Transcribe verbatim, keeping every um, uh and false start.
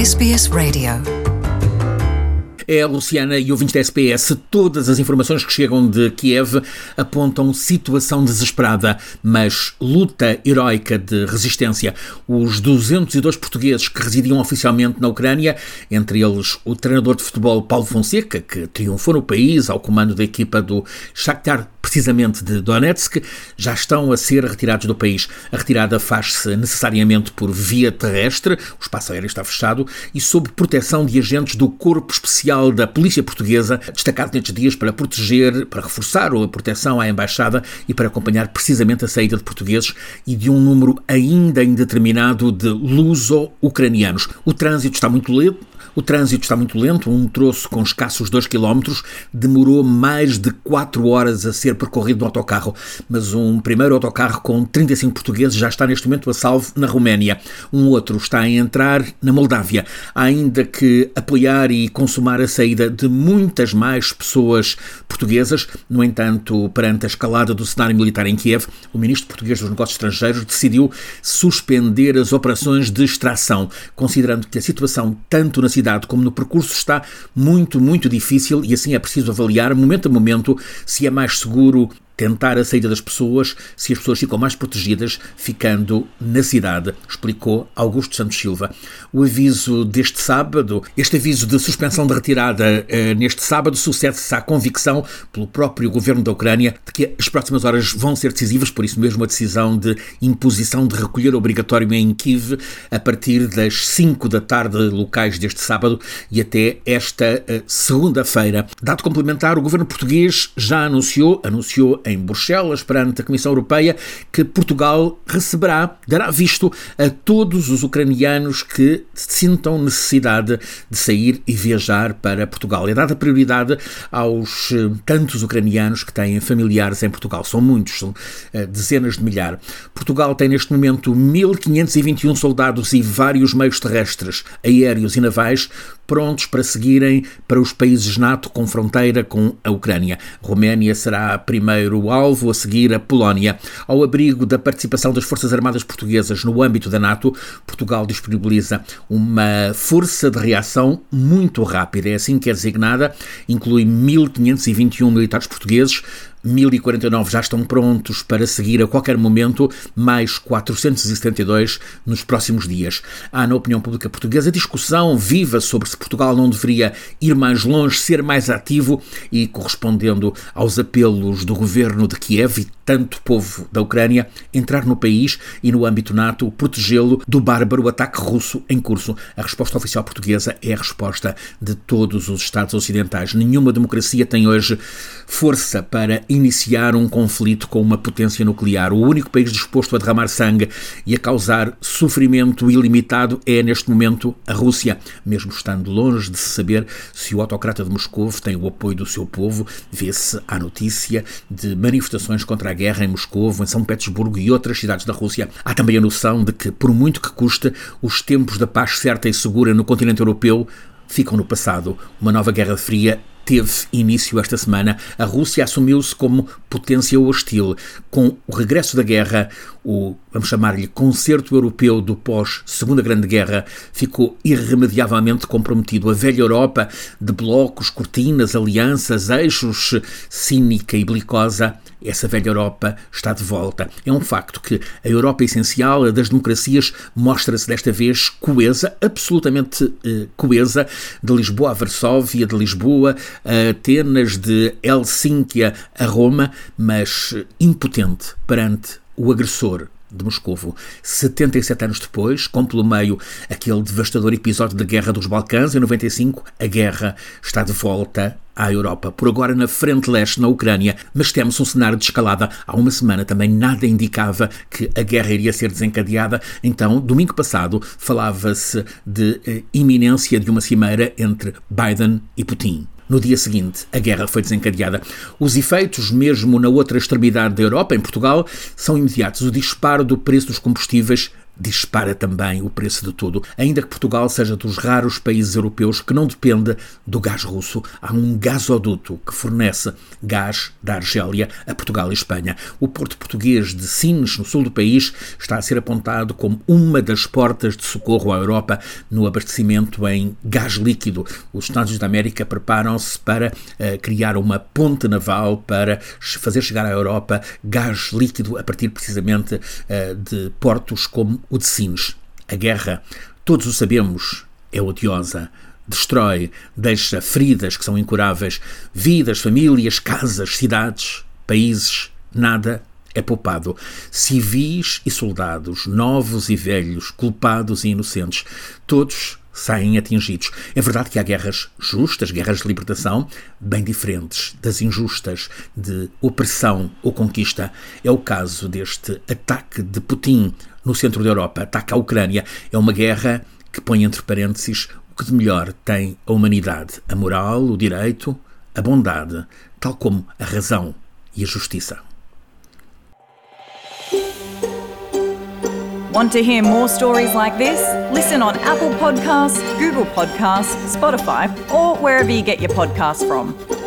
S B S Radio. É a Luciana e ouvintes da S B S. Todas as informações que chegam de Kiev apontam situação desesperada, mas luta heroica de resistência. Os duzentos e dois portugueses que residiam oficialmente na Ucrânia, entre eles o treinador de futebol Paulo Fonseca, que triunfou no país ao comando da equipa do Shakhtar, precisamente de Donetsk, já estão a ser retirados do país. A retirada faz-se necessariamente por via terrestre, o espaço aéreo está fechado, e sob proteção de agentes do Corpo Especial da Polícia Portuguesa, destacado nestes dias para proteger, para reforçar a proteção à Embaixada e para acompanhar precisamente a saída de portugueses e de um número ainda indeterminado de luso-ucranianos. O trânsito está muito lento. O trânsito está muito lento, um troço com escassos dois quilómetros demorou mais de quatro horas a ser percorrido no autocarro, mas um primeiro autocarro com trinta e cinco portugueses já está neste momento a salvo na Roménia. Um outro está a entrar na Moldávia. Há ainda que apoiar e consumar a saída de muitas mais pessoas portuguesas. No entanto, perante a escalada do cenário militar em Kiev, o ministro português dos Negócios Estrangeiros decidiu suspender as operações de extração, considerando que a situação tanto na cidade como no percurso está muito, muito difícil e assim é preciso avaliar momento a momento se é mais seguro tentar a saída das pessoas, se as pessoas ficam mais protegidas ficando na cidade, explicou Augusto Santos Silva. O aviso deste sábado, este aviso de suspensão de retirada eh, neste sábado, sucede-se à convicção pelo próprio governo da Ucrânia de que as próximas horas vão ser decisivas, por isso mesmo a decisão de imposição de recolher obrigatório em Kiev a partir das cinco da tarde locais deste sábado e até esta eh, segunda-feira. Dado complementar, o governo português já anunciou, anunciou em Bruxelas, perante a Comissão Europeia, que Portugal receberá, dará visto a todos os ucranianos que sintam necessidade de sair e viajar para Portugal. É dada prioridade aos tantos ucranianos que têm familiares em Portugal. São muitos, são dezenas de milhares. Portugal tem neste momento mil quinhentos e vinte e um soldados e vários meios terrestres, aéreos e navais prontos para seguirem para os países NATO com fronteira com a Ucrânia. A Roménia será primeiro o alvo, a seguir a Polónia. Ao abrigo da participação das Forças Armadas Portuguesas no âmbito da NATO, Portugal disponibiliza uma força de reação muito rápida. É assim que é designada, inclui mil quinhentos e vinte e um militares portugueses, mil e quarenta e nove já estão prontos para seguir a qualquer momento, mais quatrocentos e setenta e dois nos próximos dias. Há na opinião pública portuguesa discussão viva sobre se Portugal não deveria ir mais longe, ser mais ativo e, correspondendo aos apelos do governo de Kiev e tanto povo da Ucrânia, entrar no país e no âmbito NATO protegê-lo do bárbaro ataque russo em curso. A resposta oficial portuguesa é a resposta de todos os Estados ocidentais. Nenhuma democracia tem hoje força para iniciar um conflito com uma potência nuclear. O único país disposto a derramar sangue e a causar sofrimento ilimitado é, neste momento, a Rússia, mesmo estando longe de se saber se o autocrata de Moscou tem o apoio do seu povo. Vê-se a notícia de manifestações contra a guerra em Moscou, em São Petersburgo e outras cidades da Rússia. Há também a noção de que, por muito que custe, os tempos da paz certa e segura no continente europeu ficam no passado. Uma nova Guerra Fria teve início esta semana. A Rússia assumiu-se como potência hostil. Com o regresso da guerra, o, vamos chamar-lhe, concerto europeu do pós-Segunda Grande Guerra ficou irremediavelmente comprometido. A velha Europa de blocos, cortinas, alianças, eixos, cínica e belicosa, essa velha Europa está de volta. É um facto que a Europa essencial, a das democracias, mostra-se desta vez coesa, absolutamente eh, coesa, de Lisboa a Varsóvia, de Lisboa a Atenas, de Helsínquia a Roma, mas impotente perante o agressor de Moscovo. setenta e sete anos depois, com pelo meio aquele devastador episódio da Guerra dos Balcãs, em noventa e cinco, a guerra está de volta à Europa. Por agora na frente leste, na Ucrânia, mas temos um cenário de escalada. Há uma semana também nada indicava que a guerra iria ser desencadeada. Então, domingo passado, falava-se de eh, iminência de uma cimeira entre Biden e Putin. No dia seguinte, a guerra foi desencadeada. Os efeitos, mesmo na outra extremidade da Europa, em Portugal, são imediatos. O disparo do preço dos combustíveis dispara também o preço de tudo. Ainda que Portugal seja dos raros países europeus que não depende do gás russo, há um gasoduto que fornece gás da Argélia a Portugal e Espanha. O porto português de Sines, no sul do país, está a ser apontado como uma das portas de socorro à Europa no abastecimento em gás líquido. Os Estados Unidos da América preparam-se para uh, criar uma ponte naval para fazer chegar à Europa gás líquido a partir precisamente uh, de portos como o de Sines. A guerra, todos o sabemos, é odiosa. Destrói, deixa feridas que são incuráveis, vidas, famílias, casas, cidades, países, nada é poupado. Civis e soldados, novos e velhos, culpados e inocentes, todos saem atingidos. É verdade que há guerras justas, guerras de libertação, bem diferentes das injustas, de opressão ou conquista. É o caso deste ataque de Putin no centro da Europa, ataque à Ucrânia. É uma guerra que põe entre parênteses o que de melhor tem a humanidade, a moral, o direito, a bondade, tal como a razão e a justiça. Want to hear more stories like this? Listen on Apple Podcasts, Google Podcasts, Spotify, or wherever you get your podcasts from.